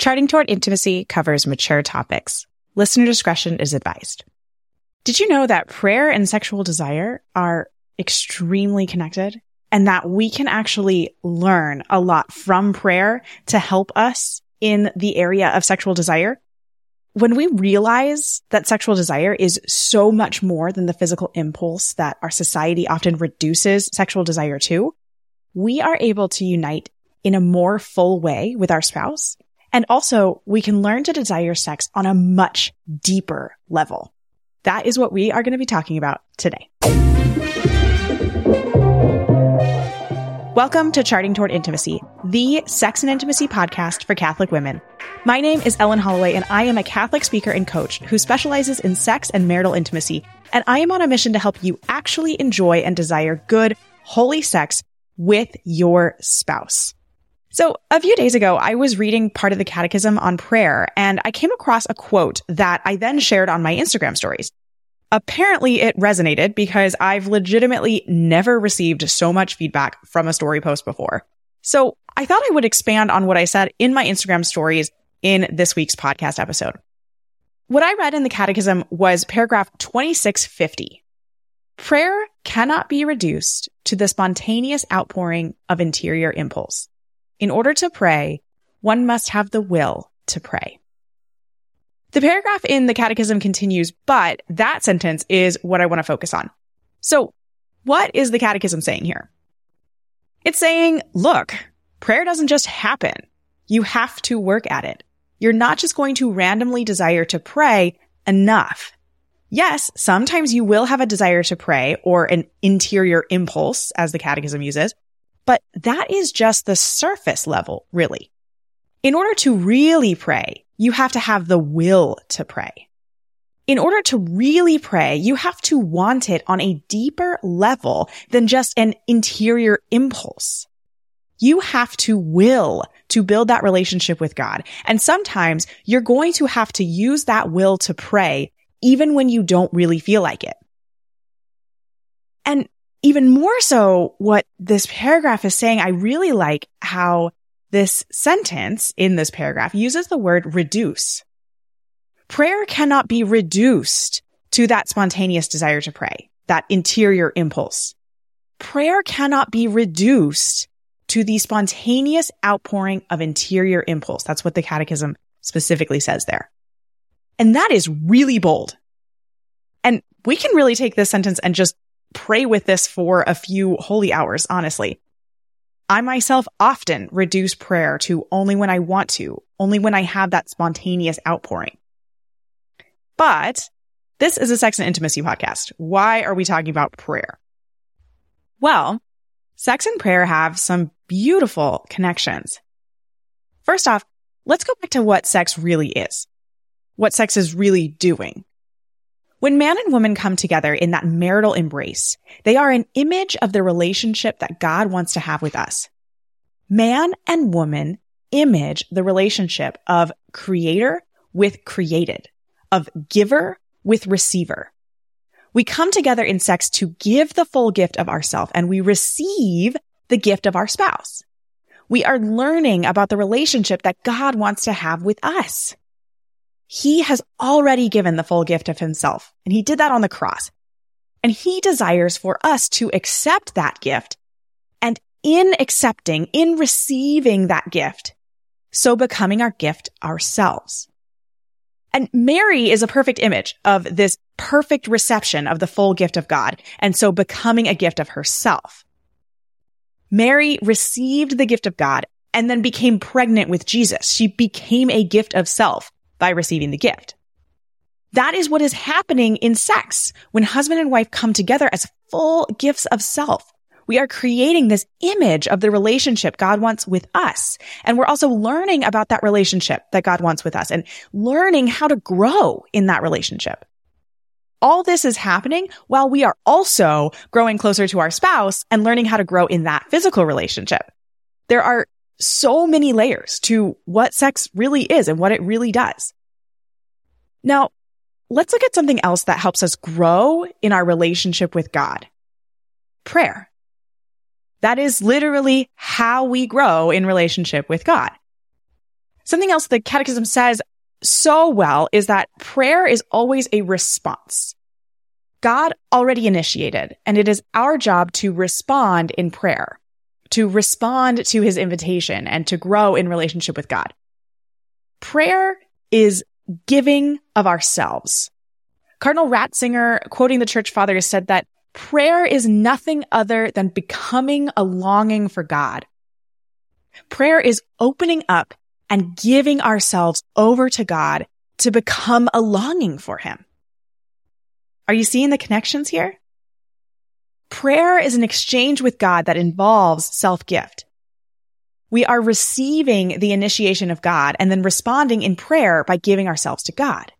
Charting Toward Intimacy covers mature topics. Listener discretion is advised. Did you know that prayer and sexual desire are extremely connected, and that we can actually learn a lot from prayer to help us in the area of sexual desire? When we realize that sexual desire is so much more than the physical impulse that our society often reduces sexual desire to, we are able to unite in a more full way with our spouse. And also, we can learn to desire sex on a much deeper level. That is what we are going to be talking about today. Welcome to Charting Toward Intimacy, the sex and intimacy podcast for Catholic women. My name is Ellen Holloway, and I am a Catholic speaker and coach who specializes in sex and marital intimacy. And I am on a mission to help you actually enjoy and desire good, holy sex with your spouse. So a few days ago, I was reading part of the Catechism on prayer, and I came across a quote that I then shared on my Instagram stories. Apparently, it resonated because I've legitimately never received so much feedback from a story post before. So I thought I would expand on what I said in my Instagram stories in this week's podcast episode. What I read in the Catechism was paragraph 2650. Prayer cannot be reduced to the spontaneous outpouring of interior impulse. In order to pray, one must have the will to pray. The paragraph in the Catechism continues, but that sentence is what I want to focus on. So, what is the Catechism saying here? It's saying, look, prayer doesn't just happen. You have to work at it. You're not just going to randomly desire to pray enough. Yes, sometimes you will have a desire to pray or an interior impulse, as the Catechism uses, but that is just the surface level, really. In order to really pray, you have to have the will to pray. In order to really pray, you have to want it on a deeper level than just an interior impulse. You have to will to build that relationship with God. And sometimes you're going to have to use that will to pray even when you don't really feel like it. And even more so, what this paragraph is saying, I really like how this sentence in this paragraph uses the word reduce. Prayer cannot be reduced to that spontaneous desire to pray, that interior impulse. Prayer cannot be reduced to the spontaneous outpouring of interior impulse. That's what the Catechism specifically says there. And that is really bold. And we can really take this sentence and just pray with this for a few holy hours, honestly. I myself often reduce prayer to only when I want to, only when I have that spontaneous outpouring. But this is a sex and intimacy podcast. Why are we talking about prayer? Well, sex and prayer have some beautiful connections. First off, let's go back to what sex really is, what sex is really doing. When man and woman come together in that marital embrace, they are an image of the relationship that God wants to have with us. Man and woman image the relationship of creator with created, of giver with receiver. We come together in sex to give the full gift of ourself, and we receive the gift of our spouse. We are learning about the relationship that God wants to have with us. He has already given the full gift of himself, and he did that on the cross. And he desires for us to accept that gift, and in accepting, in receiving that gift, so becoming our gift ourselves. And Mary is a perfect image of this perfect reception of the full gift of God, and so becoming a gift of herself. Mary received the gift of God and then became pregnant with Jesus. She became a gift of self by receiving the gift. That is what is happening in sex when husband and wife come together as full gifts of self. We are creating this image of the relationship God wants with us. And we're also learning about that relationship that God wants with us and learning how to grow in that relationship. All this is happening while we are also growing closer to our spouse and learning how to grow in that physical relationship. There are so many layers to what sex really is and what it really does. Now, let's look at something else that helps us grow in our relationship with God. Prayer. That is literally how we grow in relationship with God. Something else the Catechism says so well is that prayer is always a response. God already initiated, and it is our job to respond in prayer, to respond to his invitation, and to grow in relationship with God. Prayer is giving of ourselves. Cardinal Ratzinger, quoting the Church Fathers, said that prayer is nothing other than becoming a longing for God. Prayer is opening up and giving ourselves over to God to become a longing for him. Are you seeing the connections here? Prayer is an exchange with God that involves self-gift. We are receiving the initiation of God and then responding in prayer by giving ourselves to God.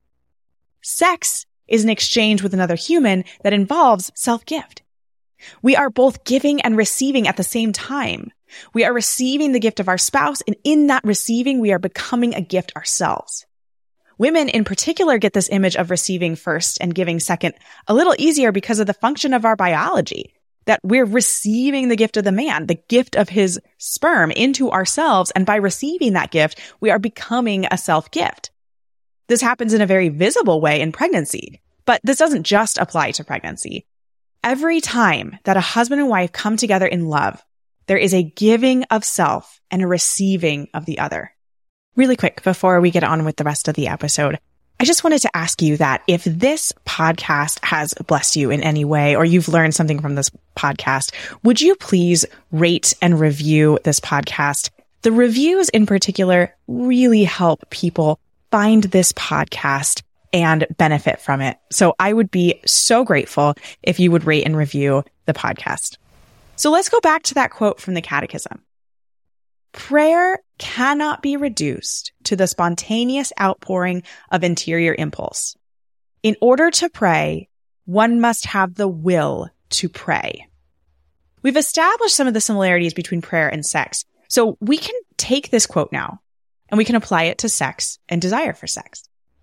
Sex is an exchange with another human that involves self-gift. We are both giving and receiving at the same time. We are receiving the gift of our spouse, and in that receiving, we are becoming a gift ourselves. Women in particular get this image of receiving first and giving second a little easier because of the function of our biology, that we're receiving the gift of the man, the gift of his sperm into ourselves, and by receiving that gift, we are becoming a self-gift. This happens in a very visible way in pregnancy, but this doesn't just apply to pregnancy. Every time that a husband and wife come together in love, there is a giving of self and a receiving of the other. Really quick, before we get on with the rest of the episode, I just wanted to ask you that if this podcast has blessed you in any way, or you've learned something from this podcast, would you please rate and review this podcast? The reviews in particular really help people find this podcast and benefit from it. So I would be so grateful if you would rate and review the podcast. So let's go back to that quote from the Catechism. Prayer cannot be reduced to the spontaneous outpouring of interior impulse. In order to pray, one must have the will to pray. We've established some of the similarities between prayer and sex, so we can take this quote now and we can apply it to sex and desire for sex.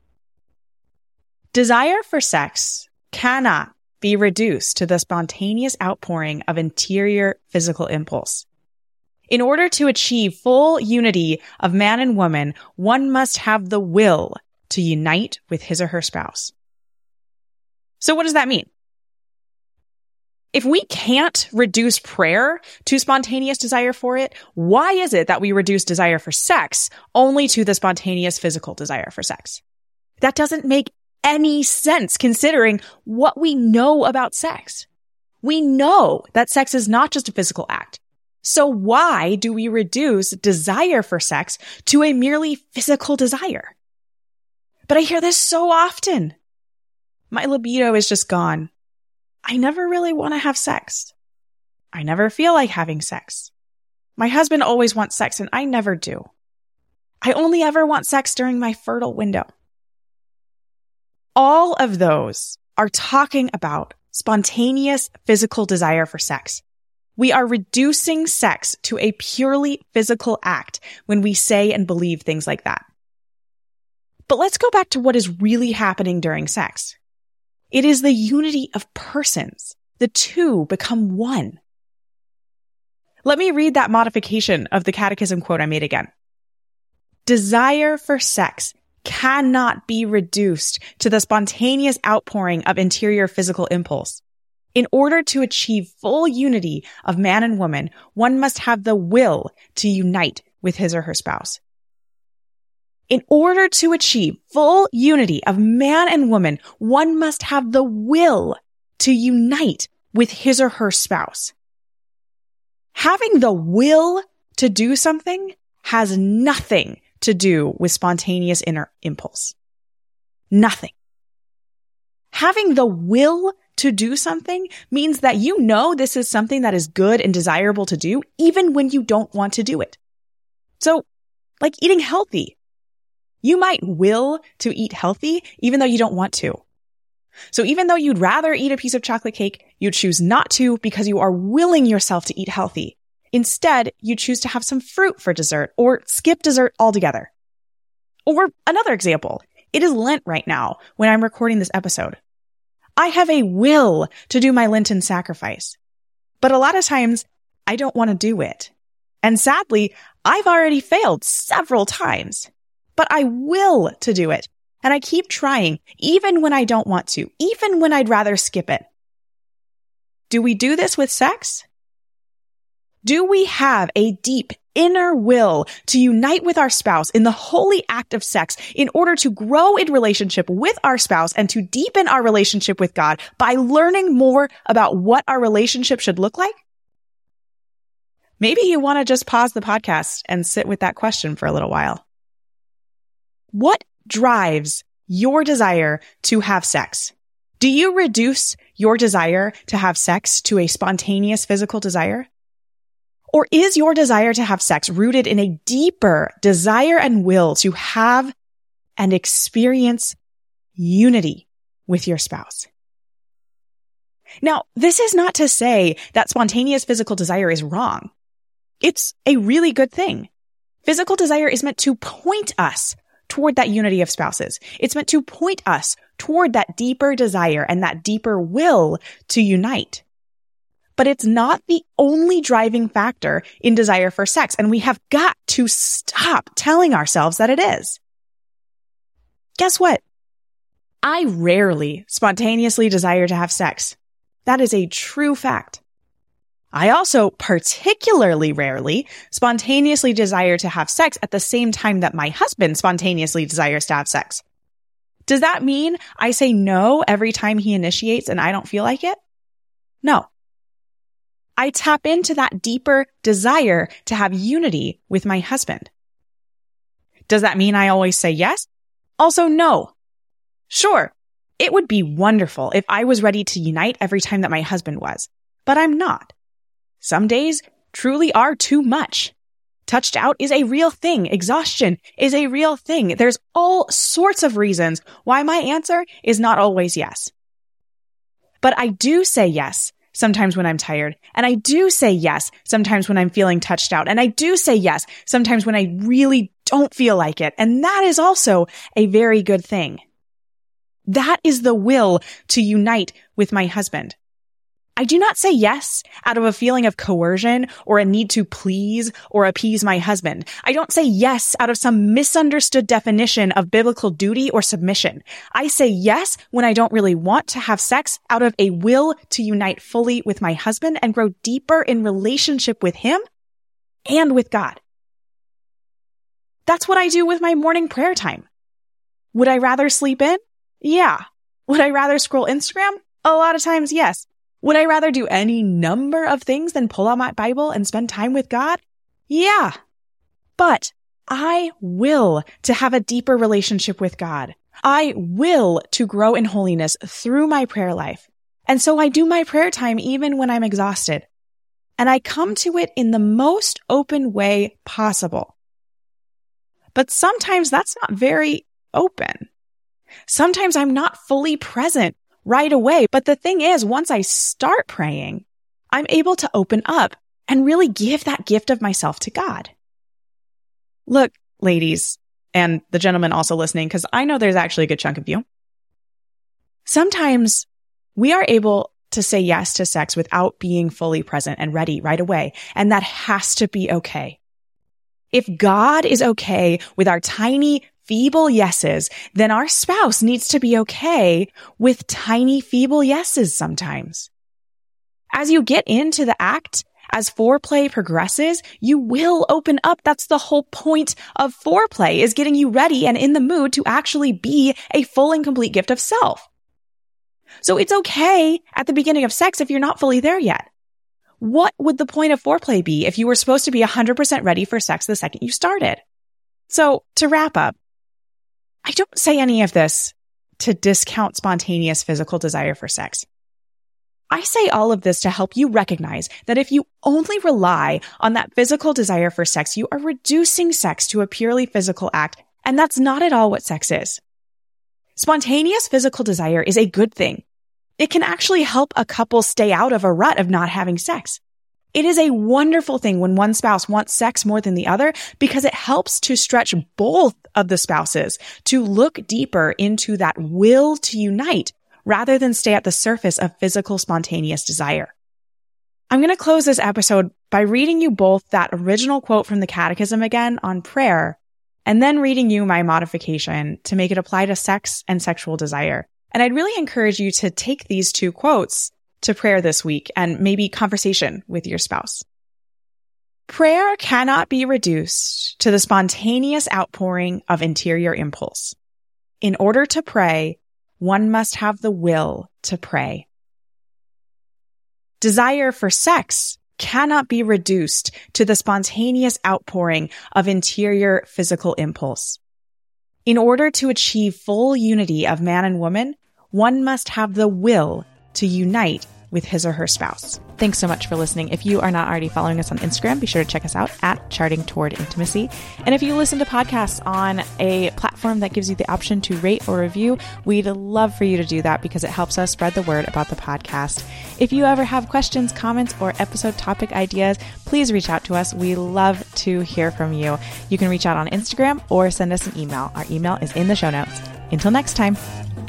Desire for sex cannot be reduced to the spontaneous outpouring of interior physical impulse. In order to achieve full unity of man and woman, one must have the will to unite with his or her spouse. So what does that mean? If we can't reduce prayer to spontaneous desire for it, why is it that we reduce desire for sex only to the spontaneous physical desire for sex? That doesn't make any sense considering what we know about sex. We know that sex is not just a physical act. So why do we reduce desire for sex to a merely physical desire? But I hear this so often. My libido is just gone. I never really want to have sex. I never feel like having sex. My husband always wants sex and I never do. I only ever want sex during my fertile window. All of those are talking about spontaneous physical desire for sex. We are reducing sex to a purely physical act when we say and believe things like that. But let's go back to what is really happening during sex. It is the unity of persons. The two become one. Let me read that modification of the Catechism quote I made again. Desire for sex cannot be reduced to the spontaneous outpouring of interior physical impulse. In order to achieve full unity of man and woman, one must have the will to unite with his or her spouse. In order to achieve full unity of man and woman, one must have the will to unite with his or her spouse. Having the will to do something has nothing to do with spontaneous inner impulse. Nothing. Having the will to do something means that you know this is something that is good and desirable to do, even when you don't want to do it. So, like eating healthy. You might will to eat healthy, even though you don't want to. So even though you'd rather eat a piece of chocolate cake, you choose not to because you are willing yourself to eat healthy. Instead, you choose to have some fruit for dessert or skip dessert altogether. Or another example, it is Lent right now when I'm recording this episode. I have a will to do my Lenten sacrifice, but a lot of times I don't want to do it. And sadly, I've already failed several times, but I will to do it. And I keep trying, even when I don't want to, even when I'd rather skip it. Do we do this with sex? Do we have a deep inner will to unite with our spouse in the holy act of sex in order to grow in relationship with our spouse and to deepen our relationship with God by learning more about what our relationship should look like? Maybe you want to just pause the podcast and sit with that question for a little while. What drives your desire to have sex? Do you reduce your desire to have sex to a spontaneous physical desire? Or is your desire to have sex rooted in a deeper desire and will to have and experience unity with your spouse? Now, this is not to say that spontaneous physical desire is wrong. It's a really good thing. Physical desire is meant to point us toward that unity of spouses. It's meant to point us toward that deeper desire and that deeper will to unite. But it's not the only driving factor in desire for sex, and we have got to stop telling ourselves that it is. Guess what? I rarely spontaneously desire to have sex. That is a true fact. I also particularly rarely spontaneously desire to have sex at the same time that my husband spontaneously desires to have sex. Does that mean I say no every time he initiates and I don't feel like it? No. I tap into that deeper desire to have unity with my husband. Does that mean I always say yes? Also, no. Sure, it would be wonderful if I was ready to unite every time that my husband was, but I'm not. Some days truly are too much. Touched out is a real thing. Exhaustion is a real thing. There's all sorts of reasons why my answer is not always yes. But I do say yes sometimes when I'm tired, and I do say yes sometimes when I'm feeling touched out, and I do say yes sometimes when I really don't feel like it, and that is also a very good thing. That is the will to unite with my husband. I do not say yes out of a feeling of coercion or a need to please or appease my husband. I don't say yes out of some misunderstood definition of biblical duty or submission. I say yes when I don't really want to have sex out of a will to unite fully with my husband and grow deeper in relationship with him and with God. That's what I do with my morning prayer time. Would I rather sleep in? Yeah. Would I rather scroll Instagram? A lot of times, yes. Would I rather do any number of things than pull out my Bible and spend time with God? Yeah. But I will to have a deeper relationship with God. I will to grow in holiness through my prayer life. And so I do my prayer time even when I'm exhausted. And I come to it in the most open way possible. But sometimes that's not very open. Sometimes I'm not fully present right away. But the thing is, once I start praying, I'm able to open up and really give that gift of myself to God. Look, ladies, and the gentlemen also listening, because I know there's actually a good chunk of you. Sometimes we are able to say yes to sex without being fully present and ready right away. And that has to be okay. If God is okay with our tiny, feeble yeses, then our spouse needs to be okay with tiny, feeble yeses sometimes. As you get into the act, as foreplay progresses, you will open up. That's the whole point of foreplay, is getting you ready and in the mood to actually be a full and complete gift of self. So it's okay at the beginning of sex if you're not fully there yet. What would the point of foreplay be if you were supposed to be 100% ready for sex the second you started? So to wrap up, I don't say any of this to discount spontaneous physical desire for sex. I say all of this to help you recognize that if you only rely on that physical desire for sex, you are reducing sex to a purely physical act, and that's not at all what sex is. Spontaneous physical desire is a good thing. It can actually help a couple stay out of a rut of not having sex. It is a wonderful thing when one spouse wants sex more than the other because it helps to stretch both of the spouses to look deeper into that will to unite rather than stay at the surface of physical spontaneous desire. I'm going to close this episode by reading you both that original quote from the Catechism again on prayer, and then reading you my modification to make it apply to sex and sexual desire. And I'd really encourage you to take these two quotes to prayer this week and maybe conversation with your spouse. Prayer cannot be reduced to the spontaneous outpouring of interior impulse. In order to pray, one must have the will to pray. Desire for sex cannot be reduced to the spontaneous outpouring of interior physical impulse. In order to achieve full unity of man and woman, one must have the will to unite with his or her spouse. Thanks so much for listening. If you are not already following us on Instagram, be sure to check us out at Charting Toward Intimacy. And if you listen to podcasts on a platform that gives you the option to rate or review, we'd love for you to do that because it helps us spread the word about the podcast. If you ever have questions, comments, or episode topic ideas, please reach out to us. We love to hear from you. You can reach out on Instagram or send us an email. Our email is in the show notes. Until next time.